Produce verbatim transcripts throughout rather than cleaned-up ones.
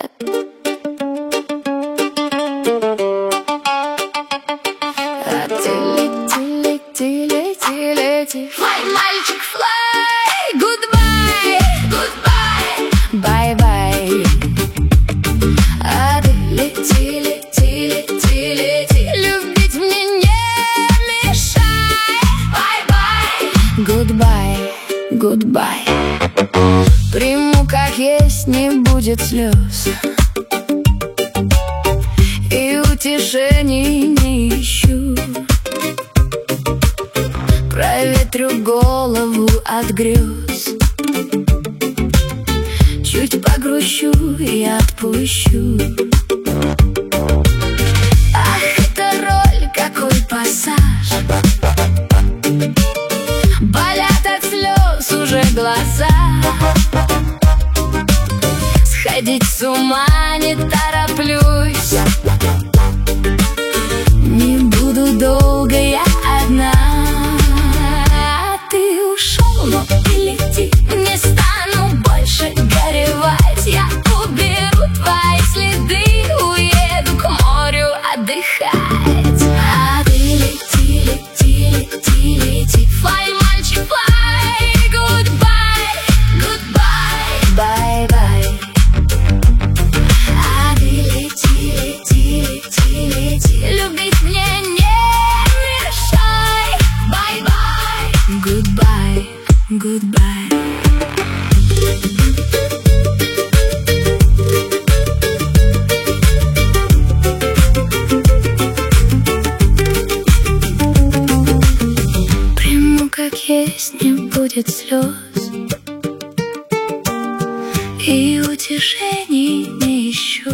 А ты лети, лети, лети, лети. Fly, мальчик, fly. Goodbye, goodbye, Бай-бай. А ты лети, лети, лети, лети. любить мне не мешай. Bye-bye, Goodbye, goodbye. Приму как есть, не будет слез, и утешений не ищу. Проветрю голову от грез, чуть погрущу и отпущу. Ах, это роль, какой пассаж. Болят от слез уже глаза. Сходить с ума не тороплюсь. Не буду долго я одна. А ты ушел, но ты лети. Не стану больше горевать. Я уберу твои следы, уеду к морю отдыхать. А ты лети, лети, лети, лети. fly, мальчик, fly. Goodbye, goodbye, Бай-бай. А ты лети, лети, лети, лети. любить мне не мешай. Bye-bye, Goodbye, goodbye. Приму как есть, не будет слез, и утешений не ищу.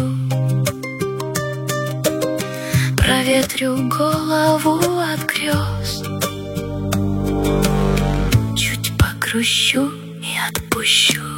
Проветрю голову от грез, чуть покрущу и отпущу.